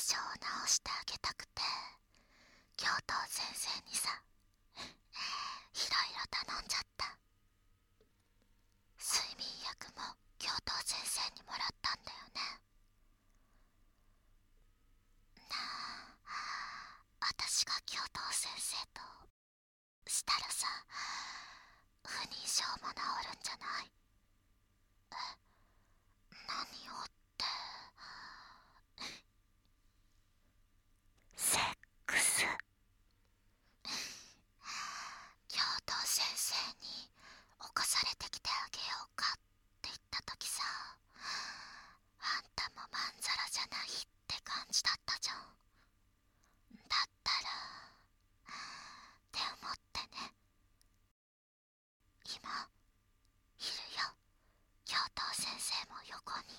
症を治してあげたくて、教頭先生にさ、いろいろ頼んじゃった。睡眠薬も教頭先生にもらったんだよね。なあ、私が教頭先生としたらさ、不妊症も治るんじゃない？何をって。セックス。教頭先生に起こされてきてあげようかって言った時さ、あんたもまんざらじゃないって感じだったじゃん。だったらって思ってね。今いるよ、教頭先生も横に。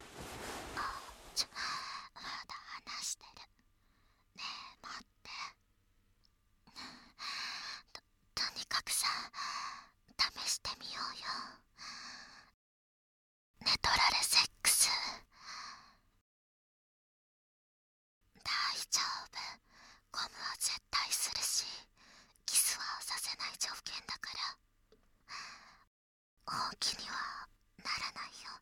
まだ話してる。ねえ待って。とにかくさ、試してみようよ。寝取られセックス。大丈夫、ゴムは絶対するし、キスはさせない条件だから、本気にはならないよ。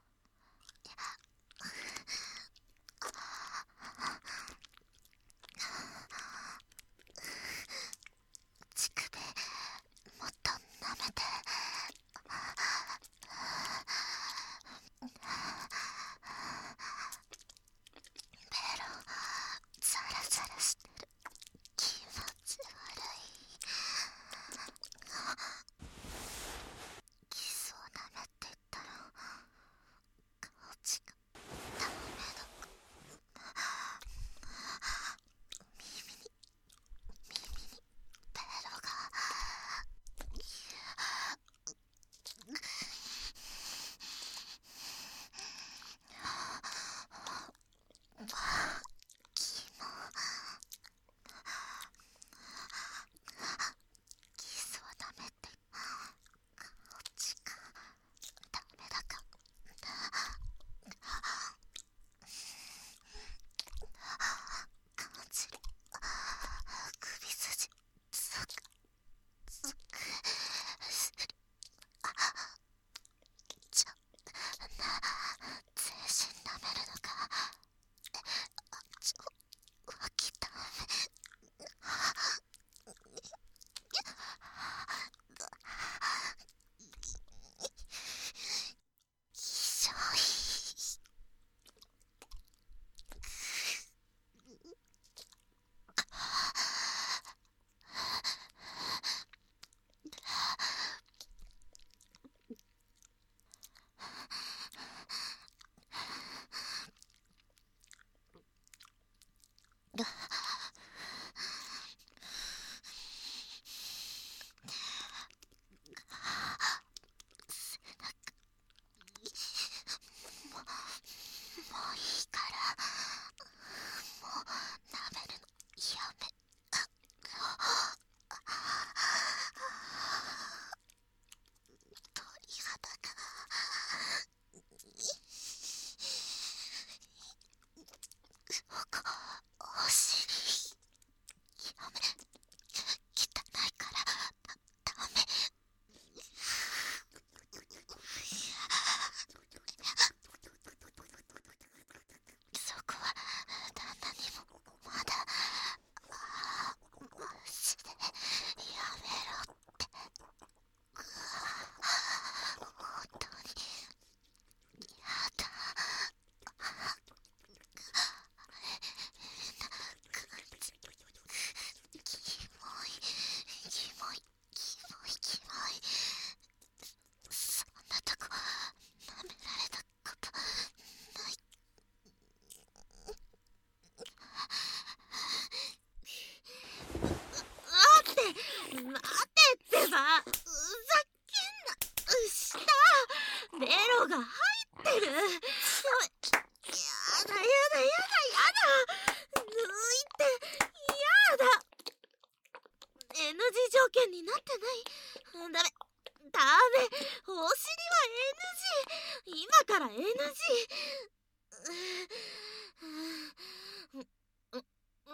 乳首もっと舐めて。ベロザラザラしてる。気持ち悪い。キスを舐めって言ったら顔ちがダメだ。耳にベロが。キスをダメってこっちがダメだか。感じる。首筋つくする。ちょ全身舐めるのか。脇ダメ。ひどい。もういいから、もう舐めるのやめ。鳥肌が。お尻やめ。汚いからダメ。そこは旦那にもまだマジでやめろって。本当にやだ。キモいキモいキモいキモい。そんなとこ舐められたことない。待ってってば、ふざけんな。下ベロが入ってる。やだやだやだやだ。抜いてやだ。 NG 条件になってない。ダメダメ、お尻は NG。 今から NG。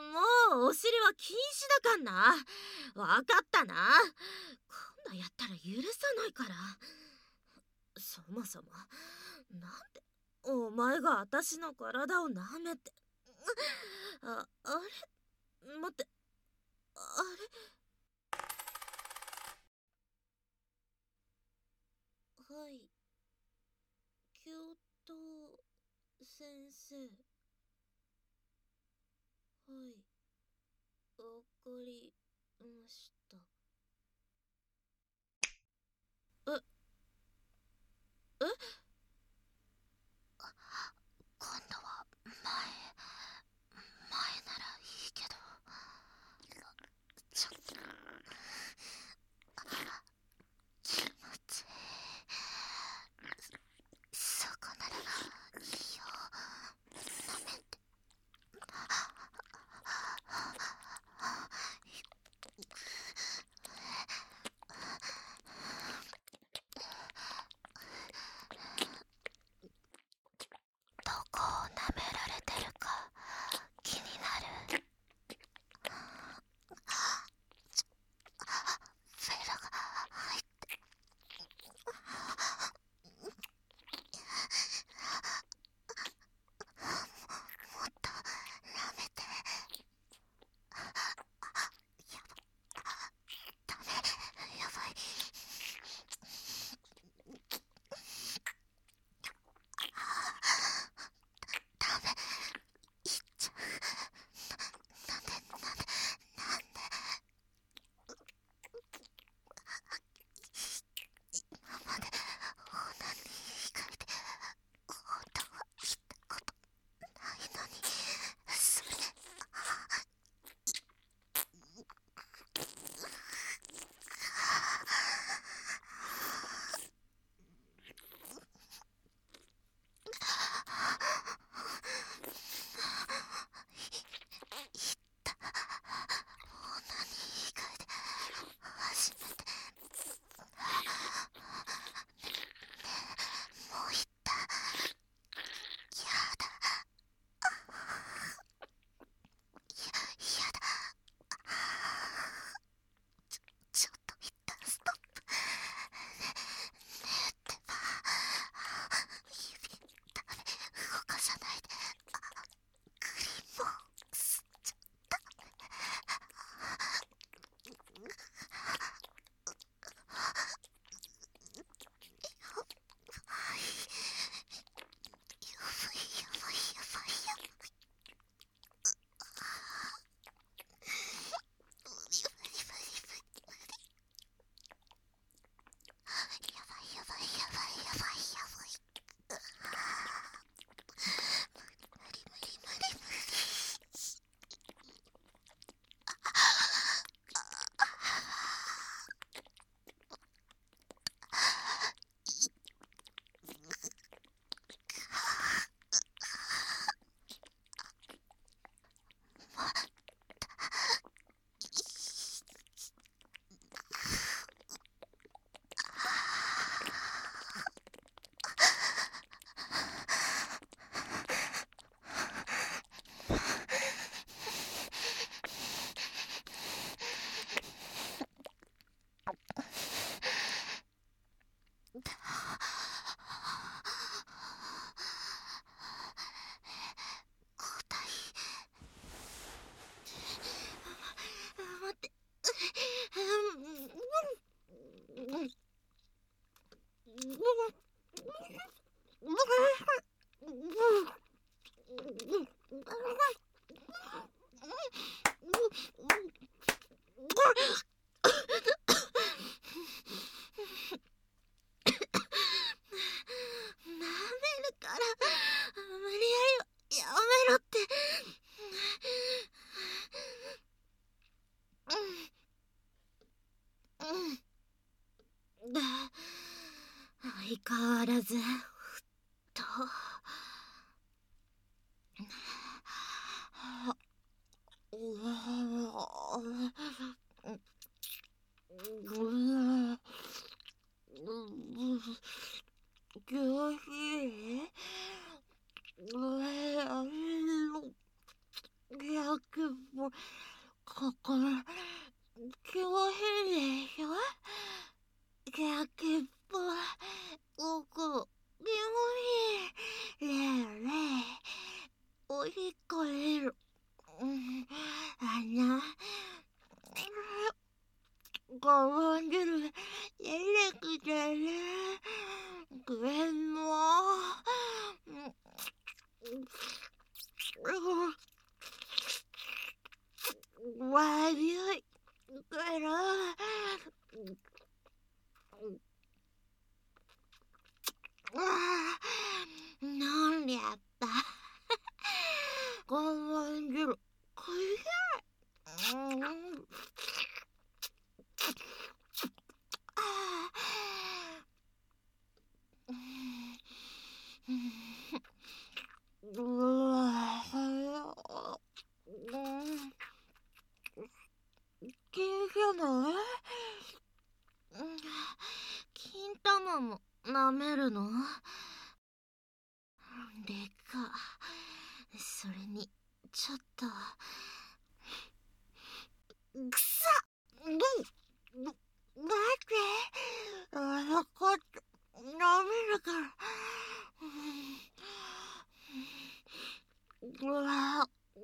もうお尻は禁止だかんな。わかったな。今度やったら許さないから。そもそもなんでお前が私の体を舐めて。あれ待って、あれ。はい、教頭先生。はい、わかりました。ええ、 今度は前ならいいけど、ちょっと気持ちいい。そこならいいよ、舐めて。どこを舐められてるか気になる。フェラが入ってもっと舐めて。ダメ、やばい。ダメ、いっちゃう。なんで今までオナニー以外で本当は言ったことないのに、それ。言った、オナニー以外で初めて。もう言った。やだ、やだ。ちょっと一旦ストップ。ねえってば、指ダメ、動かさないで。クリームを吸っちゃダメ。はい、やばいやばいやばいやばい。やばいやばいやばいやばいやばい。無理無理無理無理。交代。待って。舐めるから無理やりやめろって。相変わらずふっと。おいしい。100%。 ここ気を変でしょ。先っぽここ気持ちいい。レレおしっこ出る。ごめん汁出てきてね。くれんの。悪いから飲んでやった。ごめん汁くれ。金玉金玉も舐めるの？でか。それにちょっとくさっ。待って、わかった。舐めるから。うわ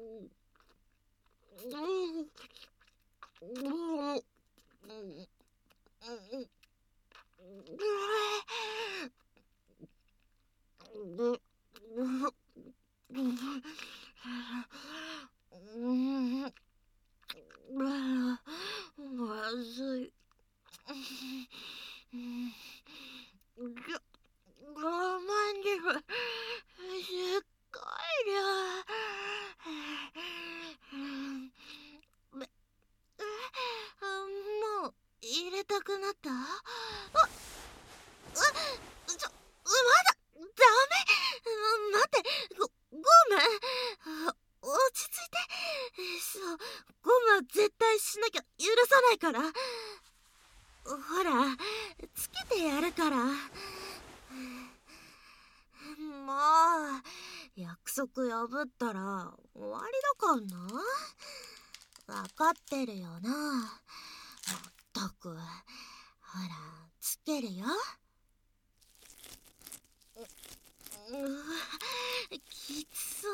まずい。我慢汁すっごい量。もう入れたくなった？まだダメ。待って、ごめん。落ち着いて。そう、ゴムは絶対しなきゃ許さないから。ほら、つけてやるから。もう約束破ったら終わりだかんな。分かってるよな。まったく。ほら、つけるよ。きつそう。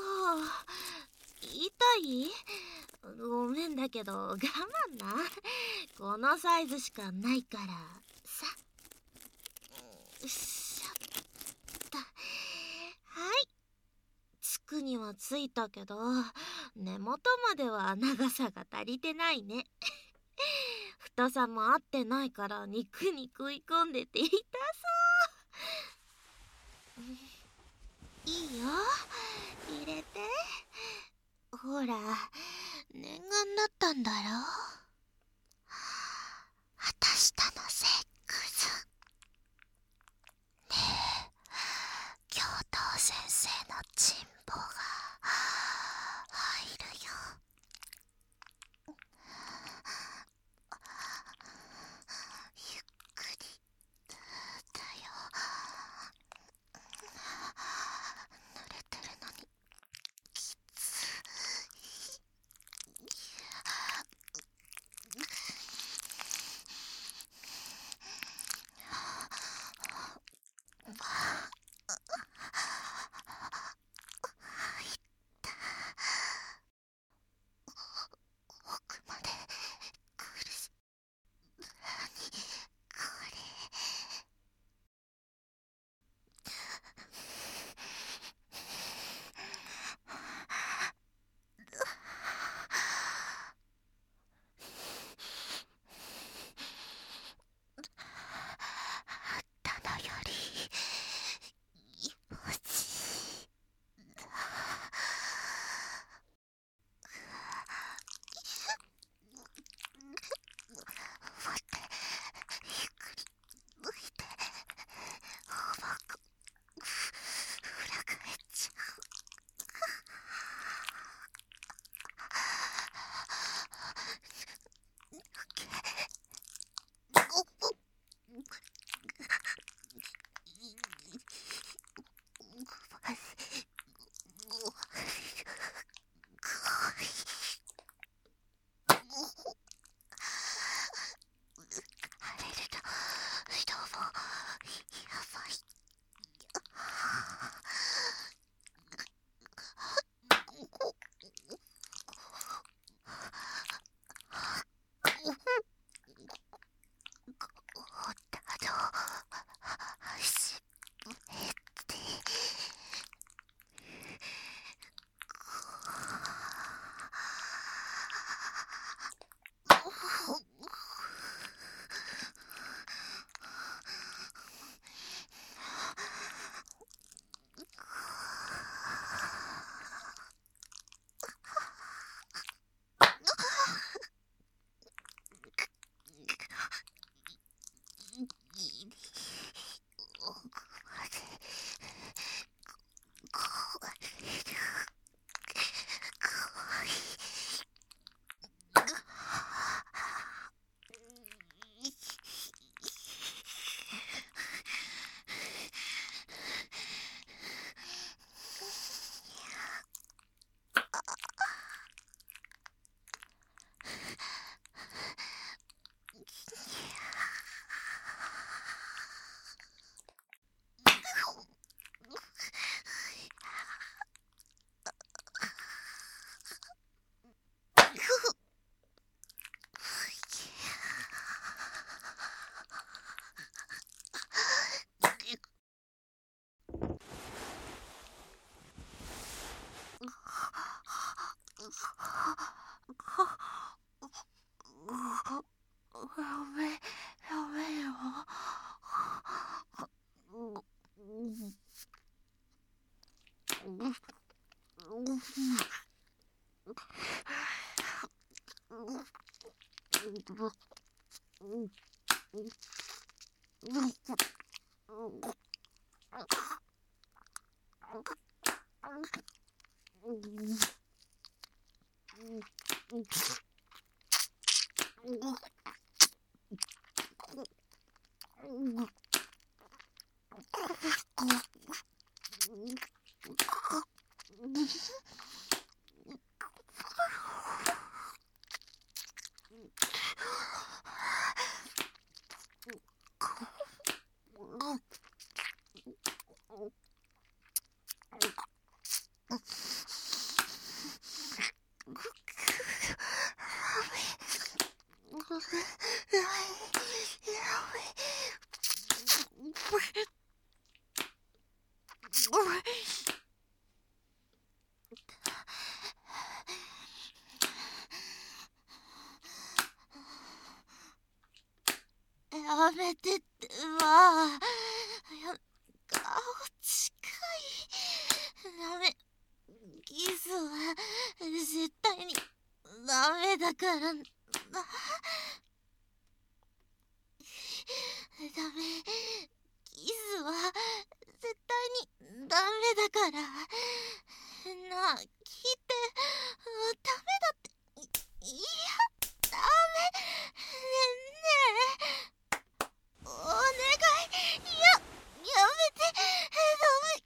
痛い？ごめんだけど我慢な。このサイズしかないからさ。よいしょっと。はい、つくにはついたけど根元までは長さが足りてないね。太さも合ってないから肉に食い込んでて痛そう。いいよ、入れて。ほら、念願だったんだろ。果たしたのセックス。ねえ、教頭先生のチンポが入るよ。ゆっくりだよ。濡れてるのにきつい。 やめてってば。顔近い。ダメ。キスは絶対にダメだからな。ダメ。キスは絶対にダメだから。なあ、聞いて。ダメだって。いや、ダメ。ねえ。お願い。やめて。ダメ。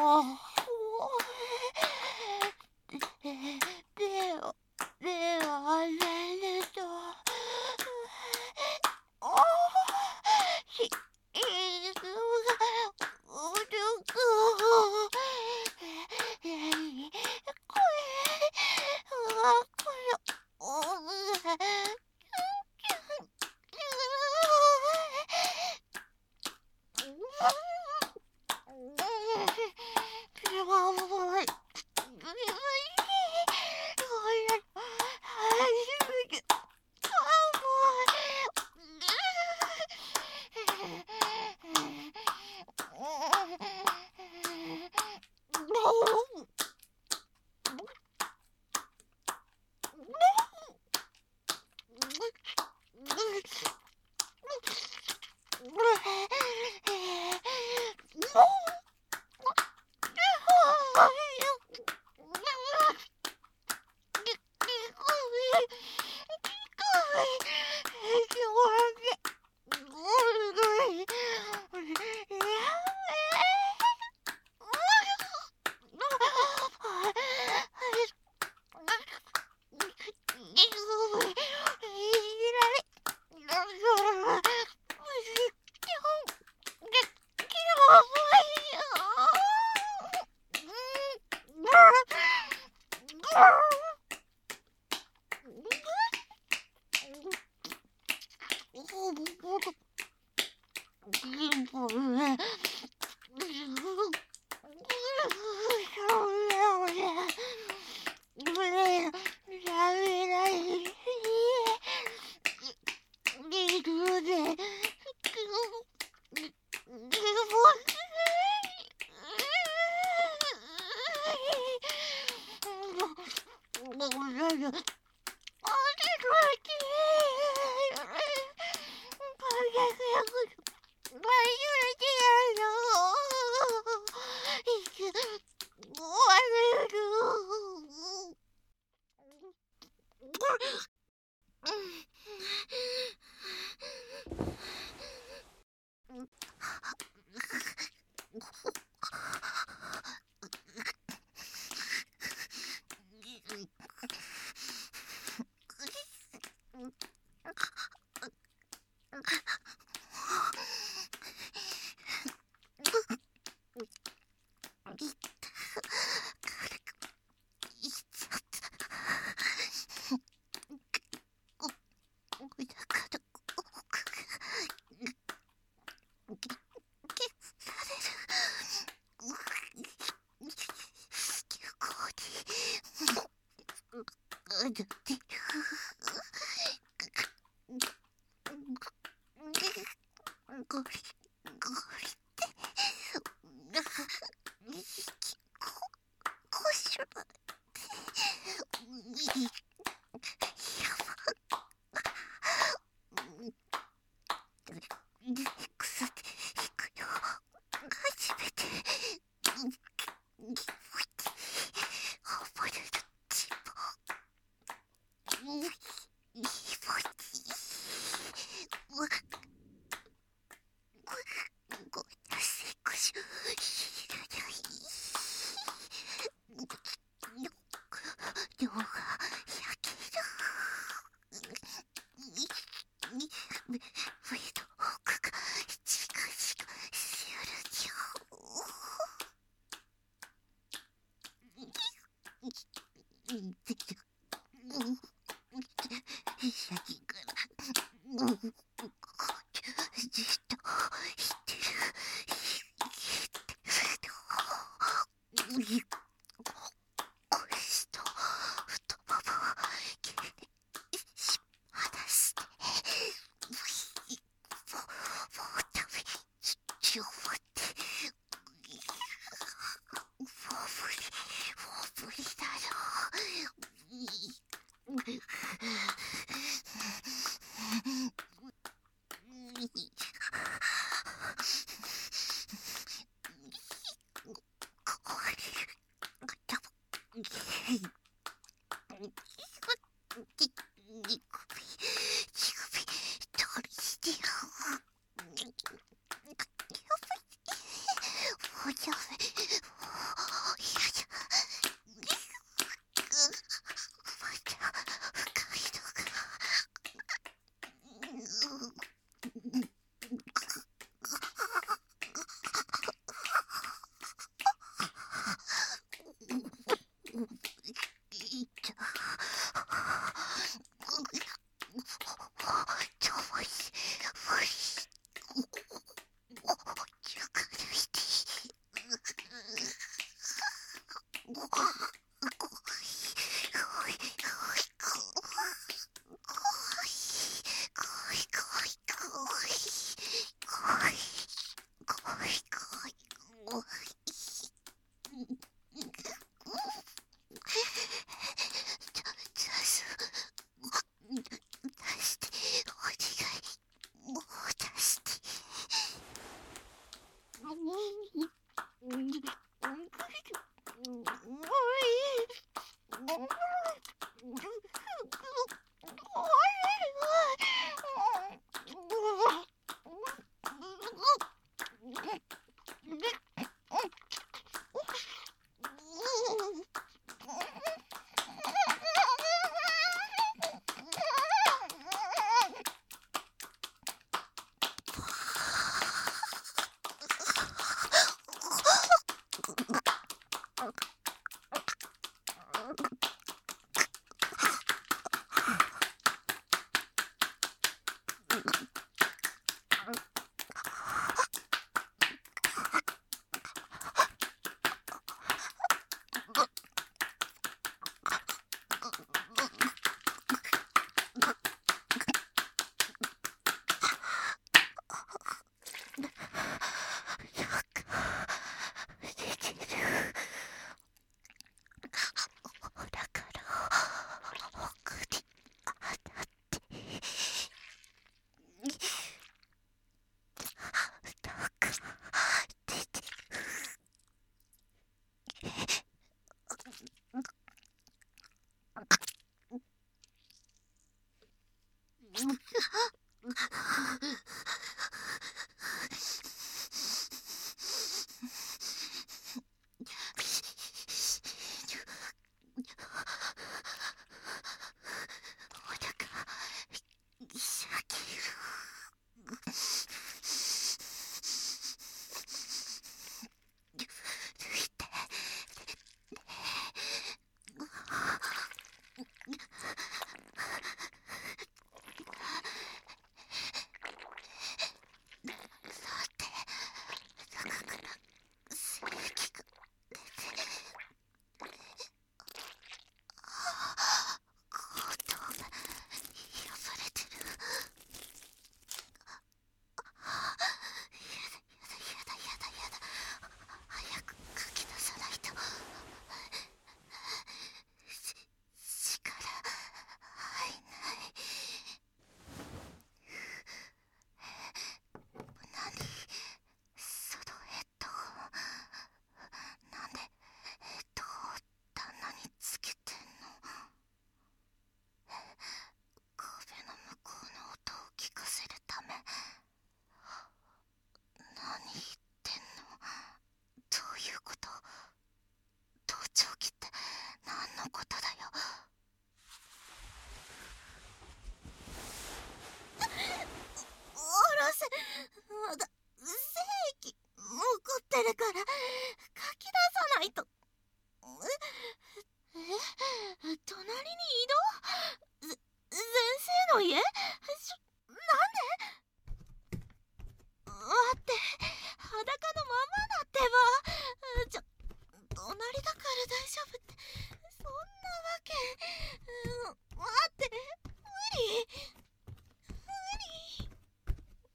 では